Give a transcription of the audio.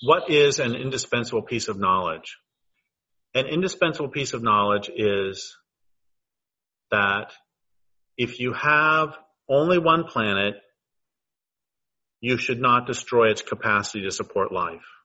what is an indispensable piece of knowledge? An indispensable piece of knowledge is that if you have only one planet, you should not destroy its capacity to support life.